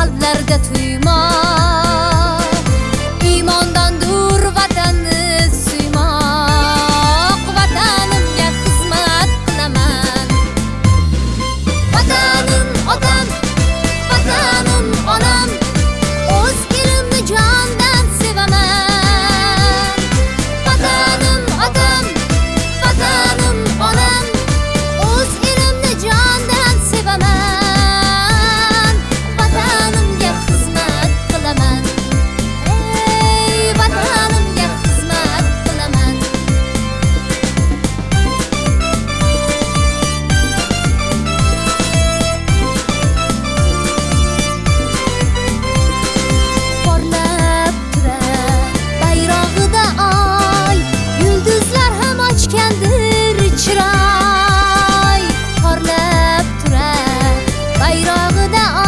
qalblarga tuyma. Iymondandur vatanni suymoq, vatanimga xizmat qilaman. Vatanim otam, vatanim onam, o'z elimni jondan sevaman. Vatanim otam, vatanim onam, o'z elimni jondan sevaman. Vatanimga xizmat qilaman. Ey vatanimga xizmat qilaman. Porlab turar bayrog'ida oy, yulduzlar ham ochgandir chiroy. Porlab turar bayrog'ida